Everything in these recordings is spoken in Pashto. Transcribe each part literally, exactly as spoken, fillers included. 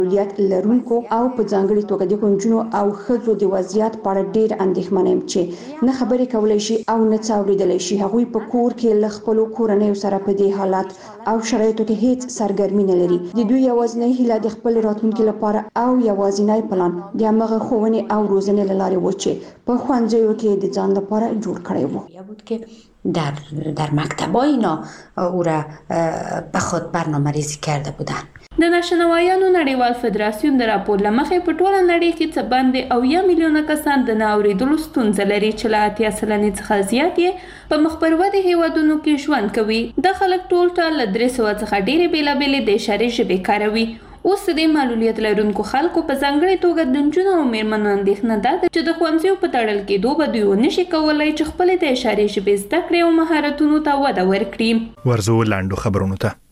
محدودیت لرونکو او په ځانګړي توګه د کونجونو او ښځو د وضعیت په اړه ډېر اندېښمن یم چې نه خبرې کولی شي او نه څه اورېدلی شي. هغوی په کور کې له خپلو کورنیو سره په دې حالت او شرایطو کې هیڅ سرګرمي نه لري. د دوی یوازینۍ هیله د خپل راتلونکي لپاره او یوازینی پلان د همغه ښوونې او روزنې له لارې و چې په ښوونځیو کې د ځان لپاره جوړ کړی و. بود که در در مکتب‌ها اینا او را به خود برنامه ریزی کرده بودن. د ناشنوایانو نړیوال فدراسیون د راپور له مخې په ټوله نړۍ کې څه باندې اویا میلیونه کسان د نه اورېدلو ستونزه لري چې له اتیا سلنې څخه زیات یې په مخ پر ودې هیوادونو کې ژوند کوي. دا خلک ټول ټال له درې سوه څخه ډېرې بېلابېلې د اشارې ژبې کاروي. اوس د معلولیت لرونکو خلکو په ځانګړي توګه د نجونو او میرمنو اندېښنه ده چې د ښوونځیو په تړل کېدو به دوی ونشي کولی چې خپلې د اشارې ژبې زده کړې او مهارتونو ته وده ورکړي. ورځو لاندو خبرونو ته.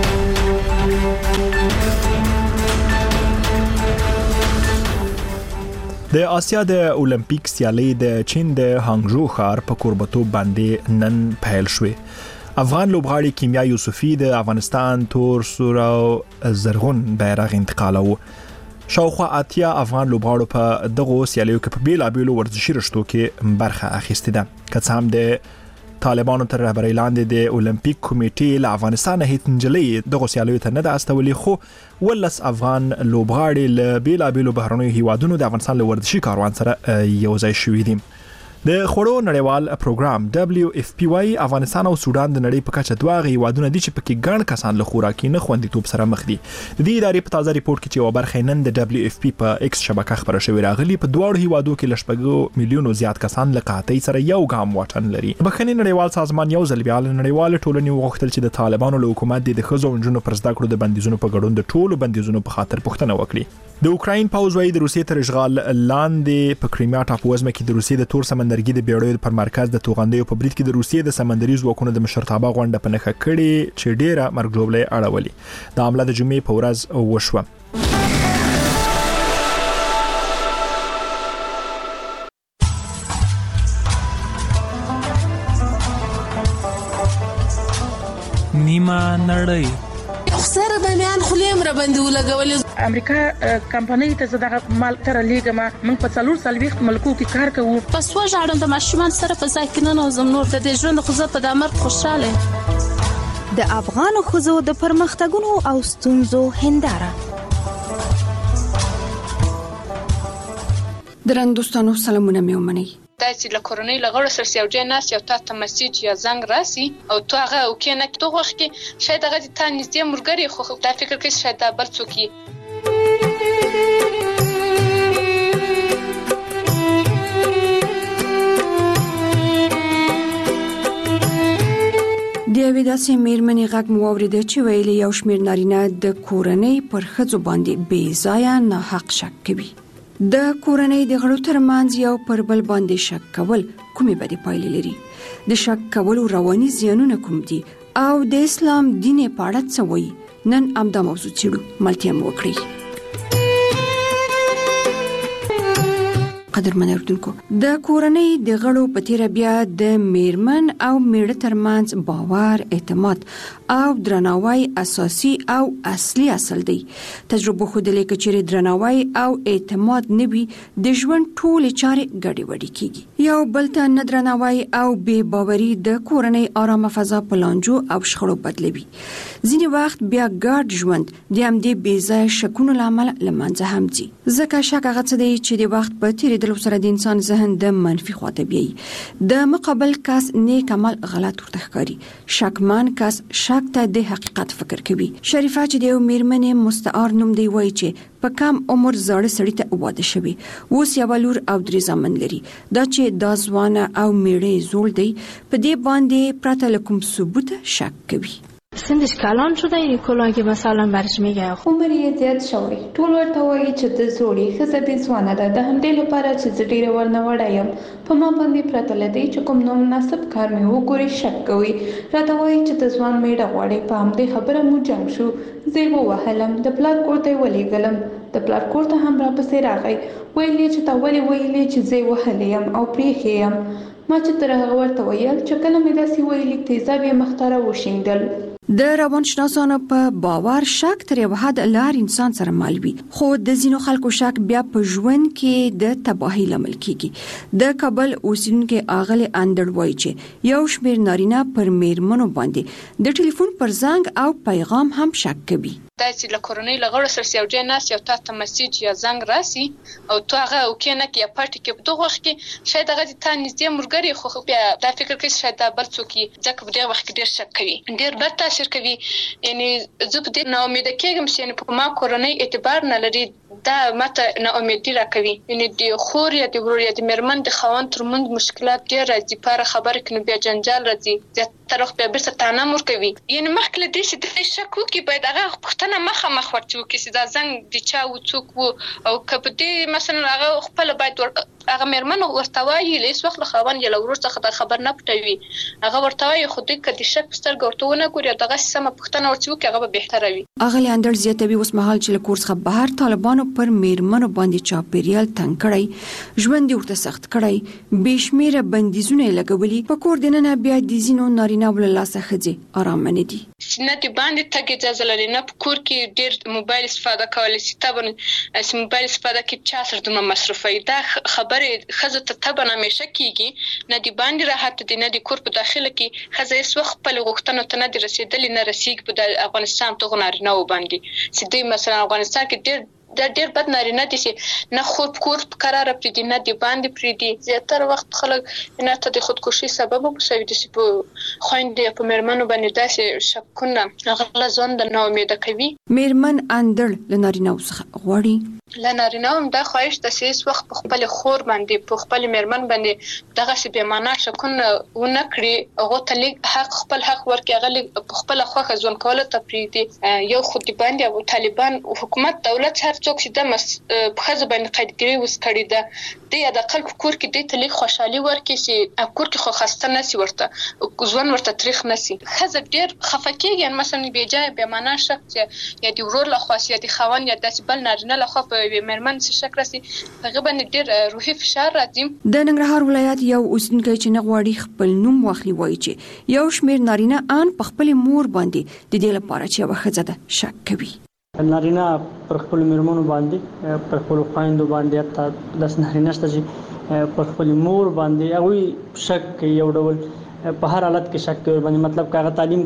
د آسیا د اولمپیک سیالۍ د چین د هانګژو ښار په کوربتوب باندې نن پیل شوې. افغان لوبغاړي کیمیا یوسفی د افغانستان تور سور او زرغون بیرغ انتقالو. شاوخوا اتیا افغان لوبغاړو په دغه سیالیو کې په بیلابېلو ورزشي رشتو کې برخه اخیستې ده. که څه هم د طالبانو تر رهبرۍ لاندې د اولمپیک کمیټې له افغانستان هیڅ نجلۍ دغه سیالیو ته نه ده استولې، خو ولس افغان لوبغاړي له بیلابېلو بهرنیو هیوادونو د افغانستان له ورزشي کاروان سره یو ځای شوي دي. د خوړو نړیوال پروګرام دبليو اف پی وايي افغانستان او سودان د نړۍ په کچه دوه هیوادونه دي چې پکې ګڼ کسان له خوراکي نه خوندیتوب سره مخ دي. د دې ادارې په تازه ریپورت کې چې یو برخه نن د دبليو اف پی په ایکس شبکه خبره شوې راغلي، په دواړو هیوادو کې لشپږو میلیونو زیات کسان له قحطۍ سره یو ګام واټن لري. بخښنې نړیوال سازمان یو ځل بیا له نړیوال ټولنې وغوښتل چې د طالبانو له حکومت د ښځو او نجونو پر زده کړو د بندیزونو په ګډون د ټولو بندیزونو په خاطر پوښتنه وکړي. د اوکراین پوځ وايي د روسیې تر اشغال لاندې په کریمیا ټاپووزمه کې د روسیې د تور سمندرګي د بیړیو پر مرکز د توغندیو په برید کې د روسیې د سمندري ځواکونو د مشرتابه غونډه په نښه کړې چې ډیره مرګ ژوبلې اړولې. د حمله د جمعې په ورځ وشوه. نیمه نړۍ سره د میان خلیم را باندې ولګولې. امریکا کمپنۍ ته زداغه مال تر لیګما موږ په څلور سلويخت ملکو کې کار کوو. پس وژاړم د ماشومان سره په ځای کې نه نوزم نور د ژوند خو زه په دمر خوشاله. د افغان خزو د پرمختګونو او ستونزو هنداره. درنوستانو سلامونه مې ومنئ. دا چې له کورنۍ لغړو سره یو ځای ناست یو تا ته مسیج یا زنګ راسي او تو هغه او کې نه تو وخت کې شاید هغه تا نږدې مرګري خو دا فکر کوي شاید دا بل څوک وي. د یوې داسې میرمنې غږ مو واورېده چې ویلي یو شمېر نارینه د کورنۍ پر ښځو باندې بې ځایه ناحق شک کوي. د کورنۍ د غړو ترمنځ یو پر بل باندې شک کول کومې بدې پایلې لري؟ د شک کولو رواني زیانونه کوم دي او د اسلام دین په اړه څه وایي؟ نن همدا موضوع څېړو، ملتیا مو وکړئ. قدرمن اردوونکو، د کورنۍ د غړو په تیره بیا د میرمن او میړه ترمنځ باور، اعتماد او درناوی اساسي او اصلي اصل دی. تجربه ښودلې چې چیرې درناوی او اعتماد نه وي د ژوند ټولې چارې ګډې وډې کیږي. یو بل ته نه درناوی او بې باوري د کورنۍ آرامه فضا په لانجو او شخړو بدلوي. ځینې وخت بیا ګډ ژوند د همدې بې ځایه شکونو له امله له منځه هم ځي. ځکه شک هغه څه دی چې د وخت په تیریدو سره د انسان ذهن د منفي خواته بیایي. د مقابل کس نیک عمل غلط ورته ښکاري. شکمن کس شک ته د حقیقت فکر کوي. شریفه چې د یو میرمنې مستعار نوم دی وایي چې په کم عمر زاړه سړي ته واده شوی، اوس یو لور او درې زامن لري. دا چې دا ځوانه او میړه زوړ دی په دې باندې پرته له کوم ثبوت شک کوي. سنش کلان شده این کلاهی مثلا برش میگه عمر یې زیات شوی. ټول ورته وایي چې د زوړی ښځه دې ځوانه ده. د همدې لپاره چې زه ډېره ورنه وړه یم، په ما باندې پرته له دې چې کوم نامناسب کار مې وګوري شک کوي. راته وایي چې د ځوان میړه غواړي. په همدې خبره مو جنګ شو. زه یې ووهلم، د پلار کور ته یې ولېږلم. د پلار کور ته هم راپسې راغی. ویل یې چې تا ولې ویلې چې زه یې وهلی یم او پرېښې یم. ما چې تر هغه ورته ویل چې کله مې داسې ویلي تیزاب یې مخ ته راوشیندل. د روانشناسانو په باور شک تر یو حد لار انسان سره مل وي، خو د ځینو خلکو شک بیا په ژوند کې د تباهي لامل کیږي. د کابل اوسیدونکو اغلی اندړ وایي چې یو شمېر نارینه پر میرمنو باندې د ټلیفون پر زنګ او پیغام هم شک کوي. دا چې له کورنۍ له غړو سره یو ځای ناست یا تا ته مسیج یا زنګ راسي او تو هغه اوکې نه کې یا پټ کې په دغه وخت کې شاید هغه تا نږدې مرګري خو بیا دا فکر کوي شاید دا بل څوک ځکه په دغه وخت کې ډېر شک کوي، ډېر بد تاثیر کوي. یعنی زه په دې نه امید کېږم چې په ما کورنۍ اعتبار نه لري، دا ماته نه امیدي راکوي. یعنی د خور یا د ورور یا د میرمن د خاوند ترمنځ مشکلات ډېر راځي، په خبره کې نو بیا جنجال راځي، زیات طرف بیا بیرته تانه مور کوي. یعنی مخکې له دې چې د شک وکړي باید هغه پوښتنه مخامخ ورته وکړي چې دا زنګ د چا و څوک و، او که په دې مثلا هغه خپله باید هغه میرمن ورته وایي له هېڅ وخت له خاوند یا له ورور څخه دا خبر نه پټوي، هغه ورته وایي خو دوی که د شک په سترګه ورته ونه ګوري او دغسې سمه پوښتنه ورته وکړي هغه به بهتره وي. اغلې اندړ زیاتوي اوس مهال چې له کور څخه بهر طالبانو پر میرمنو باندې چاپیریال تنګ کړی، ژوند یې ورته سخت کړی، بې شمېره بندیزونه یې لګولي، په کور دننه بیا د ځینو نارینه‌و له لاسه ښځې ارامه نه دي. نه د باندې تګ اجازه لري، نه په کور کې ډېر موبایل استفاده کولی شي، طبعا چې موبایل استفاده کې چا سره دومره مصرفوي، دا خبرې ښځو ته طبعا همیشه کېږي. نه د باندې راحت دی، نه د کور په داخله کې ښځه هېڅ وخت خپلې غوښتنو ته نه دي رسېدلې، نه رسېږي په افغانستان دغو نارینه‌و باندې چې دوی مثلا افغانستان کې ډېر دا ډېر بد نارینه دي چې نه خور په کور په قراره پرېږدي، نه د باندې پرېږدي. زیاتره وخت خلک نه ته د خودکشي سبب وګرځوي، داسې په خویندو یا په میرمنو باندې داسې شکونه هغه له ځان د ناامیده کوي. میرمن اندړ له نارینه‌و څخه غواړي له نارینه‌و هم دا خواهش ده چې هېڅ وخت په خپلې خور باندې په خپلې میرمن باندې دغسې بېمعنا شکونه ونه کړي، هغو ته لږ حق خپل حق ورکړي، هغه لږ په خپله خوښه ژوند کولو ته پرېږدي. یو خو د باندې او طالبان حکومت دولت هر څوک چې د په ښځو باندې قیدګیري اوس کړې ده، دی حداقل په کور کې دې ته لږ خوشحالي ورکړي چې کور کې خو خسته نه شي، ورته ژوند ورته تریخ نه شي. ښځه ډېر خفه کېږي مثلا بې ځایه بېمعنا شک چې یا د ورور لخوا یا د خاوند یا داسې بل نارینه لخوا په میرمن څه شک راسي، هغه باندې ډېر روحي فشار راځي. د ننګرهار ولایت یو اوسیدونکی چې نه غواړي خپل نوم واخلي وایي چې یو شمېر نارینه ان په خپلې مور باندې د دې لپاره چې یوه ښځه ده شک کوي. نارینه پر خپل میرمنو باندې، پر خپل خویندو باندې، حتی داسې نارینه شته چې پر خپل مور باندې هغوی شک کوي، یو ډول په هر حالت کې شک کوي باندې، مطلب که هغه تعلیم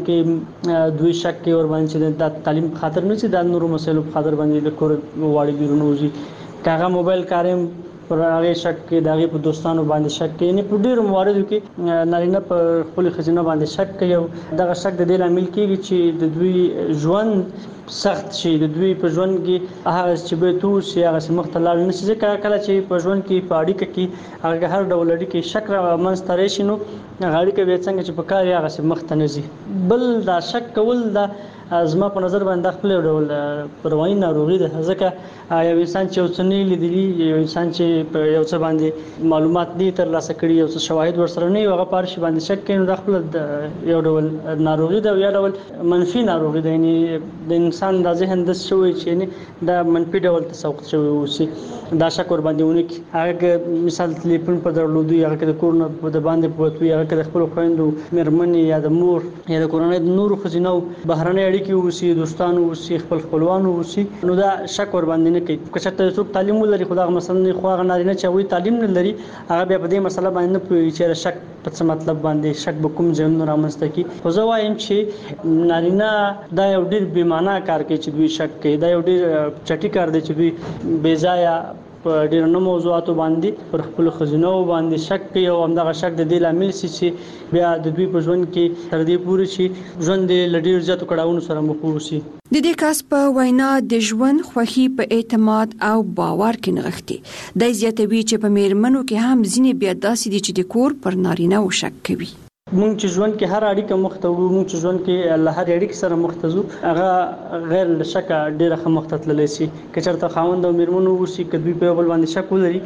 کې دوی شک کوي ور باندې چې دا تعلیم په خاطر نه چې دا نورو مسایلو په خاطر باندې د کور غواړي بیرون وځي، که هغه موبایل کاریم پر هغه شک کوي، د هغې په دوستانو باندې شک کوي. یعنې په ډېرو مواردو کې نارینه پر خپلې ښځینه باندې شک کوي او دغه شک د دې لامل کېږي چې د دوی ژوند سخت شي، د دوی په ژوند کې هغه چې باید اوسي هغسې مخته لاړ نه شي، ځکه کله چې په ژوند کې په اړیکه کې هغه هر ډول اړیکې شک را منځته راشي نو هغه اړیکه بیا څنګه چې په کار یې هغسې مخته نه ځي. بل دا شک کول دا زما په نظر باندې دا خپل ډول رواني ناروغي ده، ځکه یو انسان چې یو څه نه لیدلي، یو انسان چې په یو څه باندې معلومات نه ترلاسه کړي، یو څه شواهد ورسره نه وي، هغه په هر شي باندې شک کوي، نو دا خپله یو ډول ناروغي ده او یا ډول منفي ناروغي ده. یعنې د انسان دا ذهن داسې شوی چې یعنې دا منفي ډول تسوق شوی اوسي، دا شک ور باندې ونه کړي. هغه که مثال تلیفون په درلودو، هغه که د کور نه د باندې په وتوي، هغه که د خپلو خویندو میرمنې یا د مور یا د کورنۍ د نورو ښځینهو بهرنۍ اړیکې اوسي، دوستانو اوسي، خپل خپلوانو اوسي، نو دا شک ور باندې نه کوي. که چېرته څوک تعلیم ولري خو دغه مثلا خو هغه نارینه چې هغوی تعلیم نه لري هغه بیا په دې مسله باندې نه پوهېږي چې شک په څه مطلب باندې شک به کوم ځایونه رامنځته کړي. خو زه وایم چې نارینه دا یو ډېر بېمعنا کار کوي چې دوی شک کوي، دا یو ډېر چټي کار دی چې دوی بې ځایه په ډېرو نه موضوعاتو باندې پر خپلو ښځینهو باندې شک کوي او همدغه شک د دې لامل شي چې بیا د دوی په ژوند کې تر دې پورې چې ژوند یې له ډېرو زیاتو کړاوونو سره مخ واوسي. د دې کس په وینا د ژوند خوښي په اعتماد او باور کې نغښتي. د زیاتوي چې په میرمنو کې هم ځینې بیا داسې دي چې د کور پر نارینه و شک کوي. مونږ چې ژوند کې هر اړیکه مخته وو، مونږ چې ژوند کې له هر اړیکې سره مخته ځو، هغه غیر له شکه ډېره ښه مخته تللی شي. که چېرته خاوند او مېرمن واوسي، که دوی په یو بل باندې شک ولري،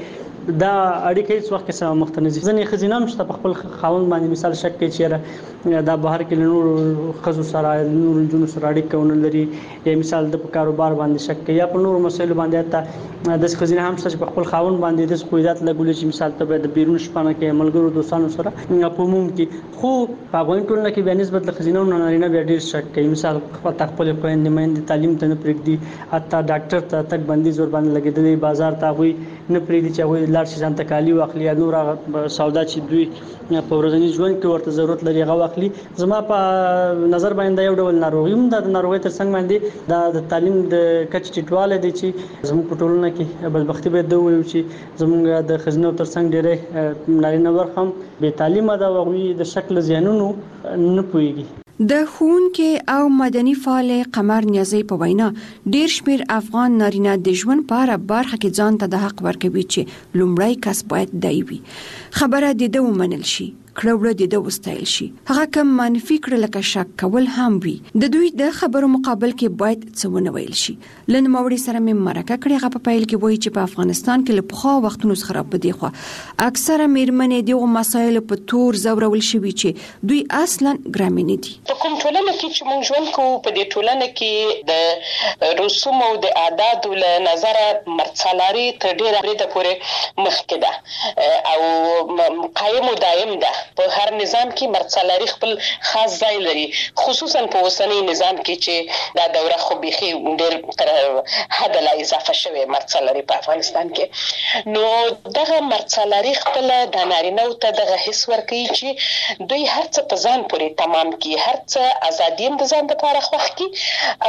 دا اړیکې هیڅ وخت کې مختنزي ځنې خزینام چې په خپل خاوند باندې مثال شک کوي چې دا بهر کې نور خزو سره نور جنو سره اړیکه ونه لري یا مثال د کاروبار باندې شک کوي یا په نور مسایلو باندې ته د خزینه هم چې په خپل خاوند باندې د قیادت لګولې چې مثال ته د بیرون شپانه کې ملګرو دوستانو سره په عموم کې خو په افغان ټولنه کې به نسبت د خزینه نارینه به ډیر شک کوي مثال خپل خپل خويندې مېندې تعلیم ته نه پرېږدي حتی ډاکټر ته تک بندي زور باندې لګیدلې بازار ته وي نه پرېږدي چې وي لار شي ځان ته کالی واخلي یا نور سودا چې دوی په ورځني ژوند کې ورته ضرورت لري هغه واخلي زما په نظر باندې یو ډول ناروغي هم د ناروغي تر څنګ باندې د تعلیم د کچ ټیټواله دي چې زموږ په ټولنه کې بدبختی به دوی چې زموږ د خزینو تر څنګ ډېرې نارینه ورخم به تعلیم دا وغوي د شکل زیانونو نه پويږي د ښوونکي او مدني فعال قمر نیازی په وینا ډیر شمیر افغان نارینه د ژوند په اړه برخه کې ځان ته د حق ورکوي چې لومړی کس باید دی وي خبره د دوه منل شي کړوړه د دوه ستایل شي هغه کوم منفي کړه لکه شک کول هم وي د دوی د خبرو مقابل کې باید څه ونه ویل شي لن موري سره مې مرکه کړې هغه په پیل کې وایي چې په افغانستان کې له پخوا وختونو څخه را پدې خو اکثره میرمنې دغه مسایل په تور زورول شوي چې دوی اصلا ګرامینې دي په کوم ټولنه کې چې موږ ژوند کوو په دې ټولنه کې د رسوم او د عادت له نظره مرڅلاري تر ډیره بریده پورې مخکې ده او قائم او دائم ده په هر نظام کې مرڅلاري خپل خاص ځای لري خصوصا په اوسنۍ نظام کې چې دا دوره خو بيخي ډېر تر حد لا اضافه شوه مرڅلاري په افغانستان کې نو دغه مرڅلاري خپل د نارینه او ته دغه حس ورکوي چې دوی هر څه په ځان پورې تمام کی هر څه ازادي د ځان لپاره خوښ کی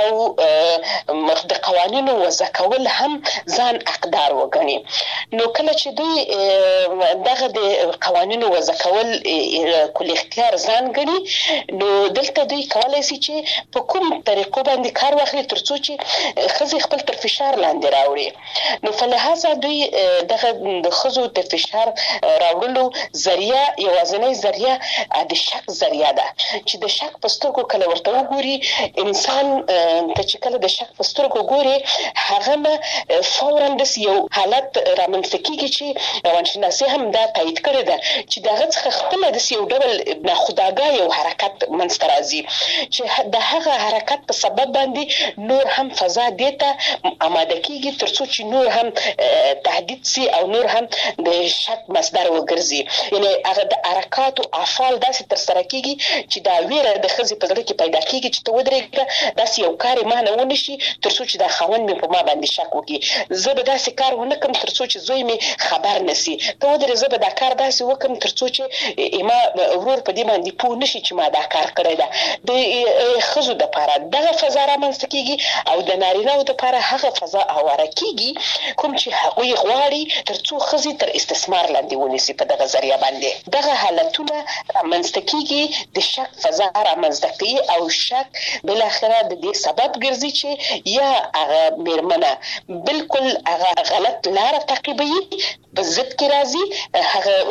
او د قوانینو وضع کول هم ځان حقدار وګڼي نو کله چې دوی دغه د قوانینو وضع کول کل اختیار ځان غني نو دلته دوی کولای شي چې په کوم طریقو باندې کار واخلي ترڅو چې خزي خپل تر فشار لاندې راوړي نو فلهذا دوی دغه د خزو د فشار راوړلو ذریعہ یوازینی ذریعہ د شک ذریعہ ده چې د شک پسترګو کله ورته وګوري انسان ته چې کله د شک پسترګو ګوري هغه نه فورا د یو حالت رامنځته کیږي چې روانشناسي هم دا تایید کړی ده چې دغه څخه خپل د یو ډول ناخودآګاه یو حرکت منځته راځي چې د هغه حرکت په سبب باندې نور هم فضا دیته آماده کیږي ترڅو چې نور هم تهدید سي او نور هم د شک مصدر وګرځي یعنی هغه د حرکات او افعال داسې تر سره کیږي چې دا ویره د خزي په ځړ کې پیدا کیږي چې ته ودرېږه داسې یو کار معنی ونه شي ترڅو چې دا خوند مې په ما باندې شک وکړي زه به داسې کار ونه کوم ترڅو چې زوی مې خبر نسی ته ودرې زه به دا کار داسې وکم ترڅو چې ما ورور په دې باندې پوه نشي چې ما دا کار کړی ده د خزو د لپاره دغه فضا رامنځته کیږي او د نارینه د لپاره هغه فضا اواره کیږي کوم چې هغوی غواړي ترڅو خزي تر استثمار لاندې ونیسي په دغه ذریعہ باندې دغه حالتونه رامنځته کیږي د شک فضا رامنځته کوي او شک بل اخره د دې سبب ګرځي چې یا هغه میرمنه بالکل هغه غلط لار تعقیبوي په ضد کې راځي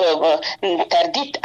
هغه تردید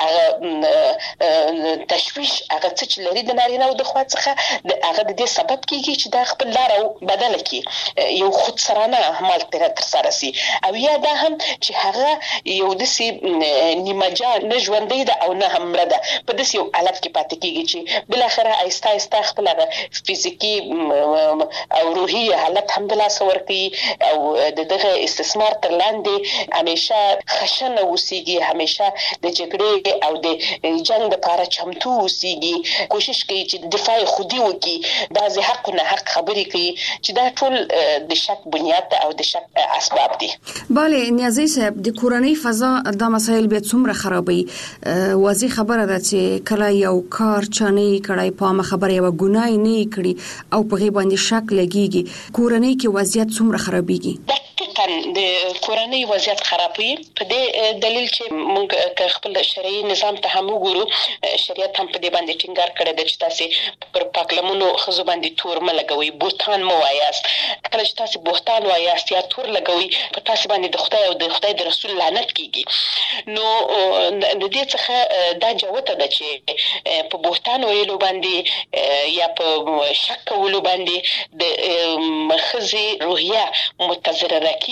هغه تشویش هغه څه لري د نارینه او د خوا څخه د هغه د دې سبب کیږي چې دا خپل لار بدل کړي یو خود سرانه اعمال تر سره سي او یا دا هم چې هغه یو دسي نیمجا نه ژوندۍ ده او نه هم مړه ده په داسې یو حالت کې پاتې کیږي چې بل اخره آیسته آیسته خپل هغه فزیکی او روحي حالت هم د لاس ورکي او دغه استثمار تر لاندې همیشه خشنه وسیږي همیشه د جګړې او د جنگ لپاره چمتو وسیږي کوشش کوي چې دفاع خودي وکړي بعضی حق نه حق خبرې کوي چې دا ټول د شک بنیاد او د شک اسباب دي. bale نیازی صاحب د کورنۍ فضا د مسایل به څومره خرابوي واضح خبره ده چې کله یو کار چانه کړای په ما خبره یو ګناي نه کړي او په غي باندې شک لګيږي کورنۍ کې وضعیت څومره خرابيږي د کورنۍ وضعیت خرابوي په دې دلیل چې موږ خپل شرعي نظام ته هم وګورو شریعت هم په دې باندې ټینګار کړی دی چې تاسو پر پاکلمونو خزو باندې تور ملګوي بوتان مو وایاست کله چې تاسو بوتان وایاست یا تور لګوي په تاسو باندې د خدای او د خدای د رسول لعنت کیږي نو د دې څخه دا جوته ده چې په بوتان ویلو باندې یا په شک کولو باندې د خزي روحیه متضرره کیږي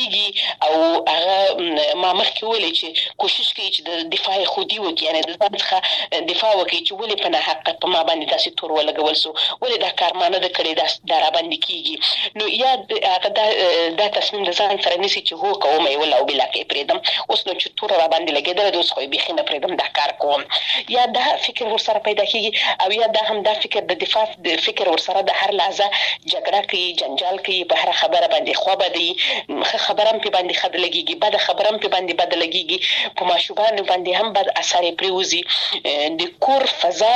کیږي او هغه ما مخکې ویلي چې کوشش کوي چې د دفاع خودي وکړي، یعنی د ځان څخه دفاع وکړي چې ولې په نه حق په ما باندې داسې تور ولګول سو، ولې دا کار ما نه د کړی دا را باندې کیږي. نو یا هغه دا دا تصمیم د ځان سره نیسي چې هو کوم یې ولا او بلا کې پریدم، اوس نو چې تور را باندې لګیدل اوس خو به خینه پریدم دا کار کوم. یا دا فکر ورسره پیدا کیږي او یا دا هم دا فکر د دفاع د فکر ورسره د هر لحظه جګړه کوي، جنجال کوي، په هر خبره باندې خو بدی خبره هم په باندې خد لګيږي، بد خبره هم په باندې بد لګيږي، په ماشومان باندې هم بد اثر پریوزي. د کور فضا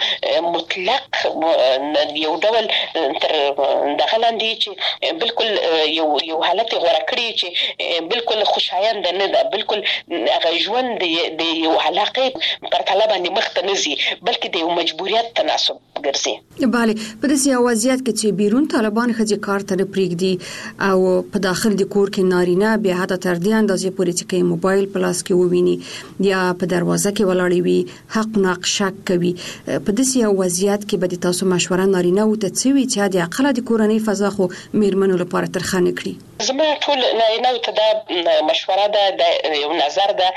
مطلق یو ډول تر دغه لاندې چې بالکل یو یو حالت غوړه کړی چې بالکل خوشایند نه ده، بالکل هغه ژوند د یو علاقه پر طلب باندې مخ ته نزي بلکې د یو مجبوریت تناسب ګرځي. bale په داسې وضعیت کې چې بیرون طالبان خځې کار ته پریږدي او په داخل د کور کې نارینه به حتی تر دې اندازې پورې چې موبایل پلاس کې وویني یا په دروازه کې ولاړ وي حق ناقشک کوي، په داسې وضعیت کې به تاسو مشوره نارینه او ته څوي چې د عقل د کورنۍ فضا خو میرمنو لپاره ترخانه کړي؟ زما ټول نارینه ته دا مشوره ده، د یو نظر ده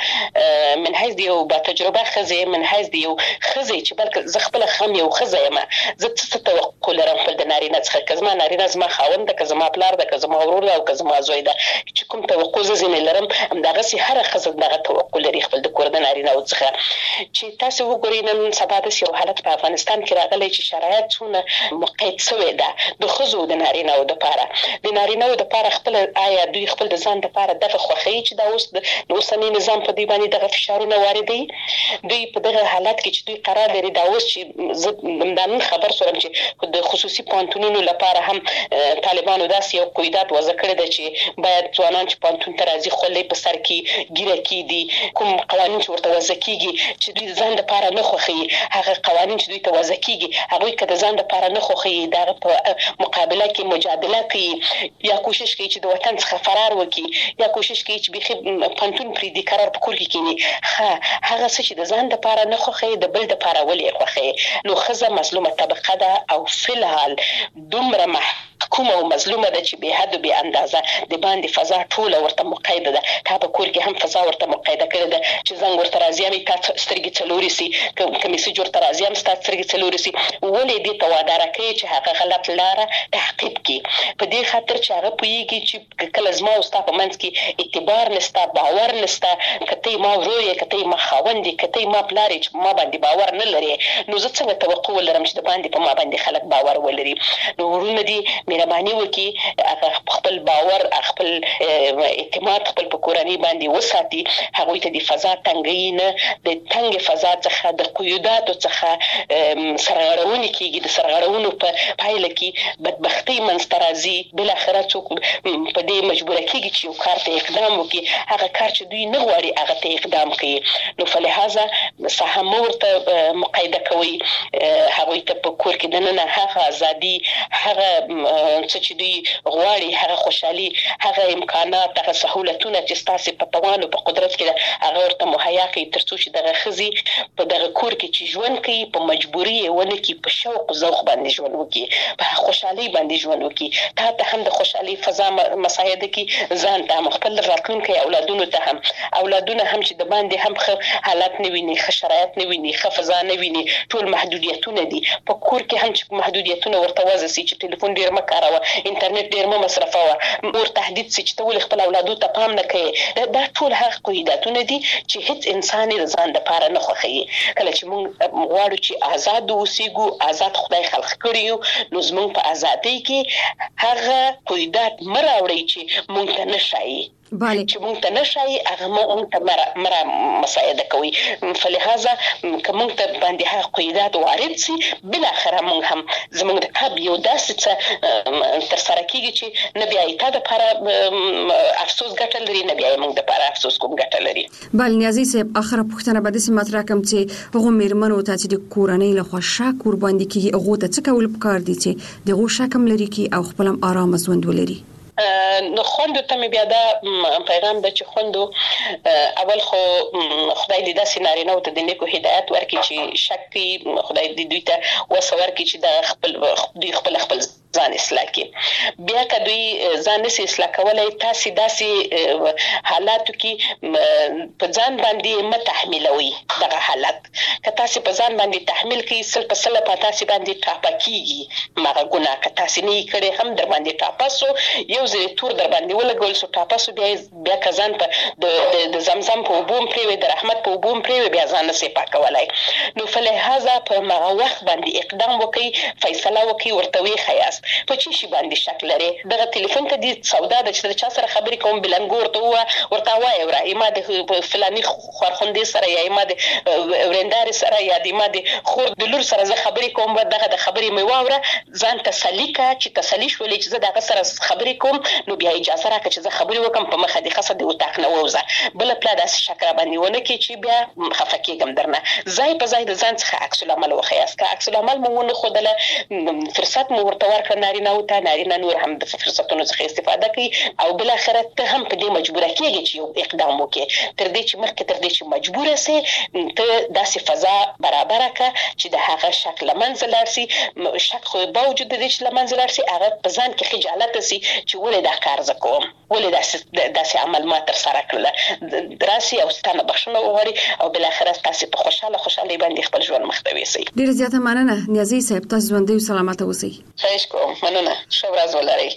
من حیث دی او با تجربه خزه، من حیث دی یو خزه چې بلکې ز خپل خم یو خزه یم، زه څه توقع لرم خپل د نارینه څخه، که زما نارینه زما خاوند ده، که زما پلار ده، که زما ورور ده او که زما زوی ده، چې کوم توقع زه زنه لرم همدغه سي هر خزه دغه توقع لري خپل د کور د نارینه او څخه. چې تاسو وګورئ نن سبا د یو حالت په افغانستان کې راغلی چې شرایط څونه مقید شوی ده د خزو د نارینه او د پاره د نارینه او د پاره خپل آیا دوی خپل د ځان د پاره دغه خوخی چې دا اوس د اوسنی نظام په دی باندې دغه فشارونه واردي، دوی په دغه حالت کې چې دوی قرار لري دا اوس چې دمدان خبر سورم چې د خصوصي پانتونونو لپاره هم طالبانو داسې یو قیودات وضع کړی دی چې باید ځوانان چې پانتون ته راځي خولې په سر کې ګیره کې دي، کوم قوانین چې ورته وضع کیږي چې دوی ځان لپاره نه خوخي، هغه قوانین چې دوی ته وضع کیږي هغه کده ځان لپاره نه خوخي، دا په مقابله کې مجادله کوي یا کوشش کوي چې د وطن څخه فرار وکړي یا کوشش کوي چې به پانتون پرې د قرار په کور کې کینی. هغه څه چې د ځان لپاره نه خوخي د بل لپاره ولې خوخي. نو خزه مظلومه طبقه ده او فلحال دومره محکومه او مظلومه ده چې به حد او به اندازه د باندې فضا ټول ورته مقیده ده. تا په کور کې هم فضا ورته مقیده کړې ده چې زنګ ورته راځي مې تا سترګې څلوري سي کوم میسج ورته راځي هم ستاسو سترګې څلوري سي، ولې دې ته وادار کوي چې هغه غلط لاره تعقیب کړي په دې خاطر چې هغه پوهیږي چې کله زما او ستا په منځ کې اعتبار نشته، باور نشته، کته ما ورور کته ما خاوند کته ما پلار چې ما باندې باور نه لري، نو زه څنګه توقع ولرم چې د باندې په ما باندې خلک باور ولري. نو ورونه دي مهرباني وکي هغه خپل باور خپل اعتماد خپل په کورنۍ باندې وساتي، هغه ته د فضا تنګي نه د تنګ فضا څخه د قیودات څخه سرغړونه کیږي، د سرغړونو په پایله کې بدبختی منسترازي بل اخره څوک په دې مجبور کیږي چې یو کار ته اقدام وکړي، هغه کار چې دوی نه غواړي هغه ته اقدام کوي. نو فلهذا سهم ورته مقایده کوي، هغه ته په کور کې دنه هغه ازادي، هغه څه چې دوی غواړي، هغه خوشحالي، هغه امکانات، هغه سہولتونه چې تاسو په توان او په قدرت کې هغه ورته مهیا کوي ترڅو چې دغه خزي په دغه کور کې چې ژوند کوي په مجبوري ونه کې په شوق او ذوق باندې ژوند وکړي، په خوشحالي باندې ژوند وکړي. تا ته هم د خوشحالي فضا مساعده کې ځان ته خپل راتلونکي اولادونو ته هم اولادونه هم چې د باندې هم حالات نه ویني، ښه شرایط نه ویني، ښه فضا نه ویني، ټول محدودیتونه دي په کور کې هم چې محدودیتونه ورته وځي چې ټلیفون ډیر مه کاروه، انټرنیټ ډیر مه مصرفوه، مور تهدید چې ته ولې خپل اولادو ته پام نه کوي. دا ټول هغه قیوداتونه دي چې هیڅ انسان یې ځان لپاره نه خوښي. کله چې موږ غواړو چې آزاد اوسېږو، آزاد خدای خلق کړی یو، نو زموږ په ازادۍ کې هغه قیودات مه راوړئ چې موږ ته نه ښایي. بله چې مونږ ته نشي هغه مونږ ته مر مساعده کوي. فلهذا که مونږ ته باندې هغه قیودات وارد سي بل اخره مونږ هم زمونږ د کب یو داسې څه تر سره کیږي چې نه بیا ایته د لپاره افسوس ګټل لري، نه بیا مونږ د لپاره افسوس کوم ګټل لري. بل نیازي صاحب اخره پوښتنه به د سیمه مطرح کوم چې هغه میرمنو ته چې د کورنۍ له خوا شک قرباني کیږي هغه ته څه کول پکار دي چې دغه شکم لري کی او خپلم آرام ژوند ولري. نو خوندو ته بیا دا پیغام د چې خوندو اول خو خدای دې داسې نارینه او ته د نیکو هدایت ورکړي چې شک کوي، خدای دې دوی ته وسور کړي چې د خپل دوی خپل خپل ځان اصلاح کړي. بیا که دوی ځان نشي اصلاح کولای، تاسې داسې حالاتو کې په ځان باندې مه تحمیلوي دغه حالت. که تاسې په ځان باندې تحمیل کوي، سل په سله په تاسې باندې ټاپه کېږي مغه ګناه. که تاسې نه یې کړی هم در باندې ټاپه سو، یو ځل تور در باندې ولګول سو ټاپه سو، بیا بیا که ځان په د زمزم په اوبو هم پرېوي، د رحمت په اوبو هم پرېوي، بیا ځان نسي پاکولی. نو فلهذا په مغه وخت باندې اقدام وکړئ، فیصله وکړئ، ورته وښیاست په چی شي باندې شک لري. دغه ټلیفون ته دې سودا ده چې د چا سره خبرې کوم بلنګو ورته ووایه، ورته وایه وره ما د فلاني خورخوندې سره یا ما د ورېندارې سره یا د ما د خور د لور سره زه خبرې کوم، دغه د خبرې مې واوره، ځان تسلي کړه چې تسلي شولې چې زه د هغه سره خبرې کوم، نو بیا اجازه راکړه چې زه خبرې وکړم، په مخه دې ښه څه د اتاق نه ووځه. بله پله داسې شک را باندې ونه کړي چې بیا خفه کېږم درنه. ځای په ځای د ځان څخه عکس العمل وښیاست. که عکس العمل مو ونه ښودله، فرصت مو ورته ورکړه نارینهو ته، نارینه نور هم د فرصتونو څخه استفاده کوي، او بالاخره ته هم په دې مجبوره کېږي چې یو اقدام وکړې، تر دې چې مخکې تر دې چې مجبوره سې ته داسې فضا برابره کړه چې د هغه شک له منځه لاړ سي. شک خو باوجود د دې چې له منځه لاړ سي، هغه په ځان کې خجالته سي چې ولې دا کار زه کوم، ولې داسې داسې عمل ما ترسره کړله، راسي او ستانه بخښنه وغواړي، او بالاخره تاسې په خوشحاله خوشحالۍ باندې خپل ژوند مخ ته یوسئ. ډېره زیاته مننه نیازي صاحب، تاسو ژوندي او سلامته اوسئ. خواهش کوم، مننه، ښه ورځ ولرئ.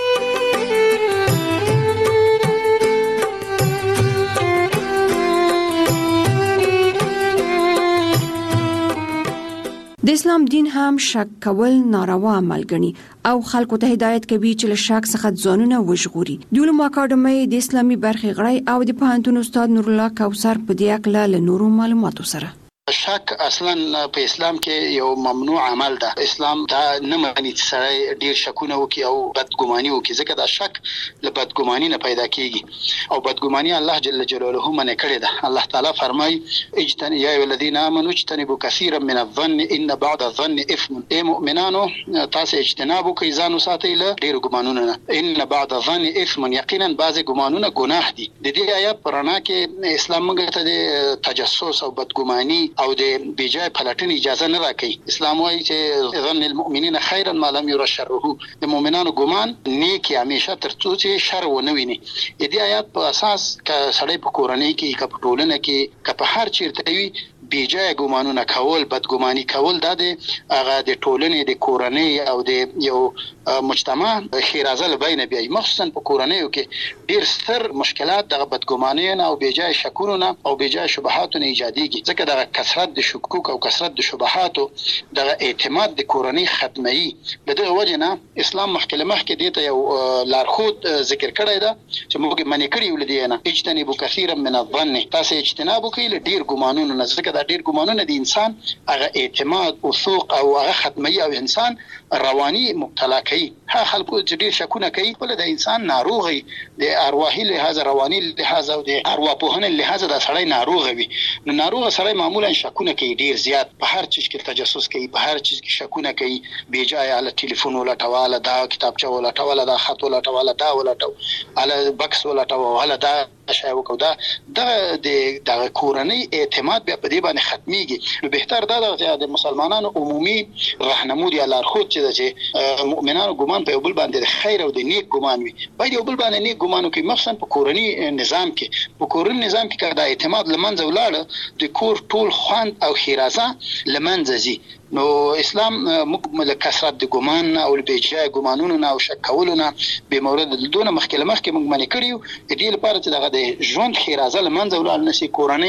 د اسلام دین هم شک کول ناروا عمل ګڼي او خلکو ته هدایت کوي چې له شک څخه ځانونه وژغوري. د علومو اکاډمۍ د اسلامي برخې غړی او د پوهنتون استاد نور الله کوثر په دې اړه له نورو معلوماتو سره. شک اصلا په اسلام کې یو ممنوع عمل ده. اسلام دا نه معنی چې سړی ډیر شکونه وکي او بدګماني وکي، ځکه دا شک له بدګماني نه پیدا کیږي، او بدګماني الله جل جلاله منع کړی ده. الله تعالی فرمای اجتنبوا یا الذين امنوا اجتنبوا كثيرا من الظن ان بعض الظن اثم. اي مؤمنانو تاسو اجتناب کوئ، ځان وساتئ له ډیر ګمانونو نه. ان بعض الظن اثم، یقینا بعض ګمانونه ګناه دي. د دې آیات پرانا کې اسلام موږ ته د تجسس او بدګماني او د بیجای پلټنې اجازه نه راکړي. اسلام وايي چې ظن المؤمنین خیرا ما لم ير شره، د مؤمنانو ګمان نیکی همیشه تر څو چې شر ونه ویني. د دې آیات په اساس ک سړی په کورنۍ کې، ک په ټولنه کې، ک په هر چیرته وي، بیجای ګمانونه کول، بدګماني کول، دا د هغه د ټولنې د کورنۍ او د یو مجتمع خیرازه لبینه بیا، مخصوصا په کورنیو کې ډیر ستر مشکلات د بدګمانۍ نه او بیجای شکونو نه او بیجای شبهاتو نه ایجاديږي. ځکه د کثرت د شکوک او کثرت د شبهاتو د اعتماد د کورنۍ ختمي. د دې وجه نه اسلام مخکې مخکې دې ته یو لارښود ذکر کړی ده چې موږ منې کړی ولدي نه اجتنبوا كثيرا من الظن، تاسو اجتناب وکړئ له ډیر ګمانونو نه، ځکه دا ډیر ګمانونه د انسان هغه اعتماد او ثوق او هغه ختمي او انسان رواني مبتلا کوي. ها خلکو چې ډیر شکونه کوي، بل د انسان ناروغي د ارواحي لحاظ، رواني لحاظ او د ارواپوهنې لحاظ د سړی ناروغ وي. نو ناروغ سړی معمولا شکونه کوي ډیر زیات، په هر چیز کې تجسس کوي، په هر چیز کې شکونه کوي، بیجای علی ټلیفون ولا ټواله، دا کتابچه ولا ټواله، دا خط ولا ټواله، دا ولا ټو علی بکس ولا ټواله، دا شای وکړه. دا د د کورنۍ اعتماد بیا په دې باندې ختميږي. نو بهتر دا ده د مسلمانانو عمومي راهنمودي لارښود چې د مؤمنانو ګمان په یو بل باندې خیر او د نیک ګمان وي، باید یو بل باندې نیک ګمان وکړي، مخصوصا په کورنۍ نظام کې. په کورنۍ نظام کې کله د اعتماد لمنځه ولاړ، د کور ټول خوند او خیرازه لمنځه ځي. نو اسلام موږ له کثرت د ګمان او د بیجای ګمانونو نه او شک کولو نه به مورد دونه مخکې مخکې موږ منې کړیو. د دې لپاره چې دغه د ژوند خیرازه لمنځه ولاړ نشي، کورنۍ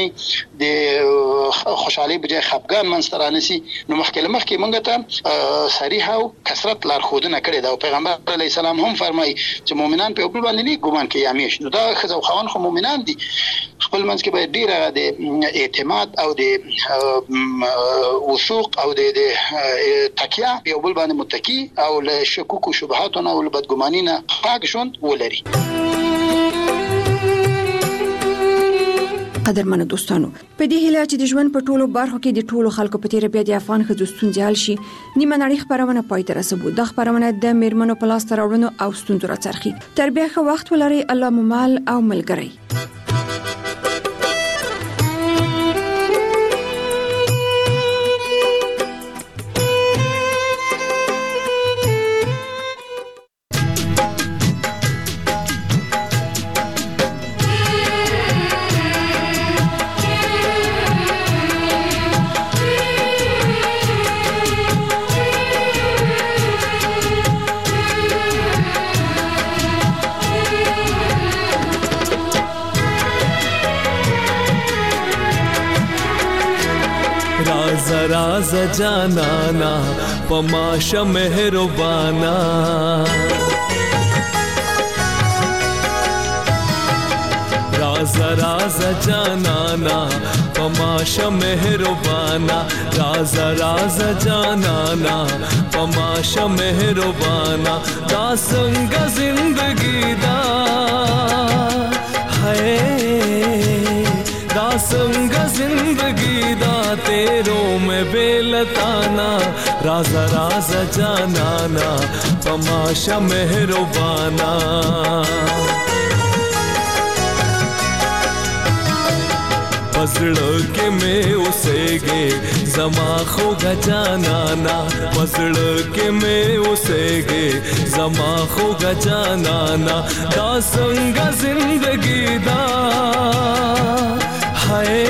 د خوشحالي بجای خپګان منځته رانشي. نو مخکې مخکې موږ ته صریح او کثرت لارښودنه کړې ده، او پیغمبر علیه السلام هم فرمایي چې مؤمنان په خپل باندې نیک ګمان کوي همیش. نو دا ښځه او خاوند خو مؤمنان دي، خپل منځ کې باید ډېره د اعتماد او د وثوق او د تکیه یو بل باندې متکی او له شکوک او شبهاتو نه او له بدګمانۍ نه پاک ژوند ولري. قدرمنو دوستانو، په دې هیله چې د ژوند په ټولو برخو کې د ټولو خلکو په تیر بیا د افغان ښځو ستونزې حل شي، نیمه نړۍ خبرونه پای ته رسوي. د خبرونه د میرمنو په لاس راوړنو او ستونزو راڅرخي. تر بیا ښه وخت ولرئ. الله مو مل او ملګری. राज जानाना पमाश मेहरबाना राज राज जानाना पमाश मेहरबाना राज राज जानाना पमाश मेहरबाना दासंग जिंदगी दा है दासंग जिंदगी दा तेरो में बेलताना राज राज जानाना पमाश मेहरबाना पसड़ के में उसे गे जमा खो गजानाना पसड़ के में उसे गे जमा खो गजानाना दासंग जिंदगी दा है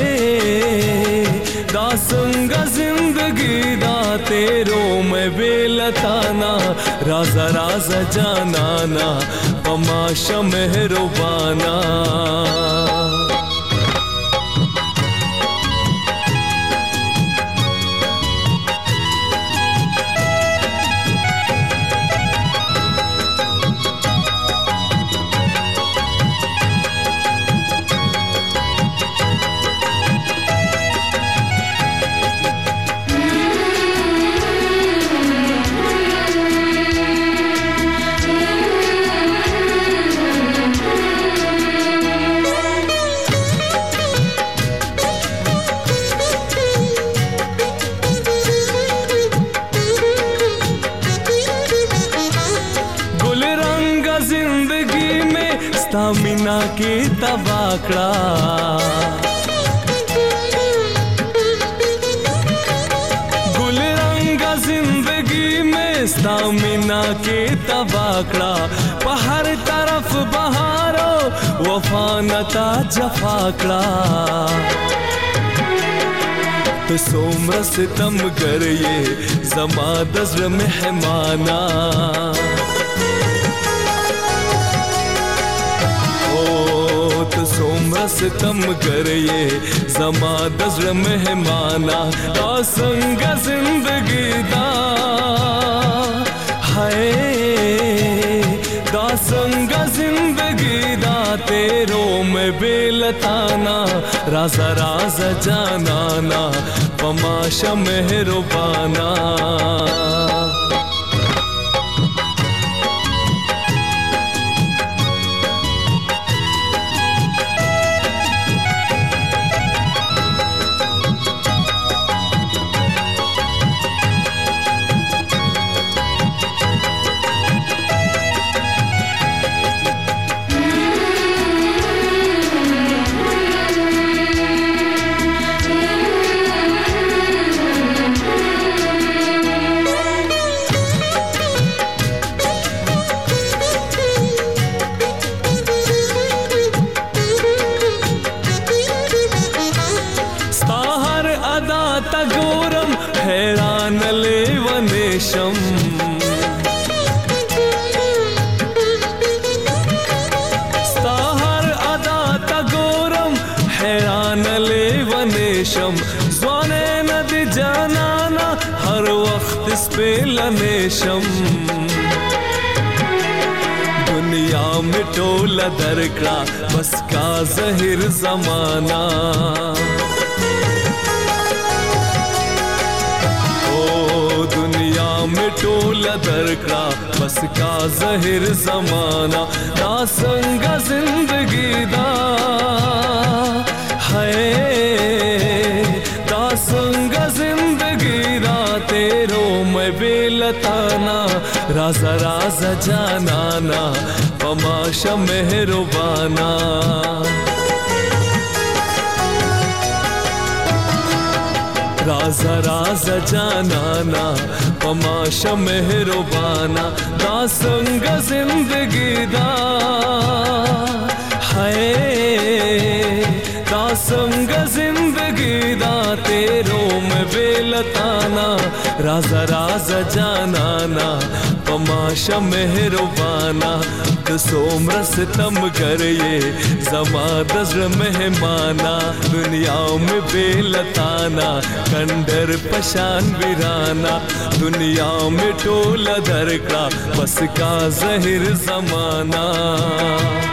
दासंग जिंदगी दा तेरो में बेलताना राज राज जानाना पमाश मेहरबाना मीना की तबाकड़ा गुल रंगा जिंदगी में स्तामिना की तबाकड़ा पहर तरफ बहारो वफानता जफाकड़ा तो सोमर सितम कर ये जमा दज़्र मेहमाना तो सोमर सितम कर ये जमा दज़्र मेहमाना दासंग जिंदगी दा है दासंग जिंदगी दा तेरो में बेलताना राज राज जानाना पमाश मेहरबाना स्ताहर अदा तगोरम हैरान ले वनेशम ज़्वाने नदी जानाना हर वक्त इस पे लनेशम दुनिया में टोला दरकड़ा बस का ज़हिर ज़माना दुनिया में टोला दरकड़ा बस का ज़हिर ज़माना दासंग जिंदगी दा है दासंग जिंदगी दा तेरो में बेलताना राज राज जानाना पमाश मेहरबाना राज राज जानाना पमाश मेहरबाना दासंग जिंदगी दा है दासंग जिंदगी दा तेरो में बेलताना राजा राजा जानाना पमाशा मेहरबाना तो सोमरस तम कर ये जमा दज़्र मेहमाना दुनिया में बेलताना कंडर पशान बिराना दुनिया में टोला दरका बस का ज़हिर ज़माना।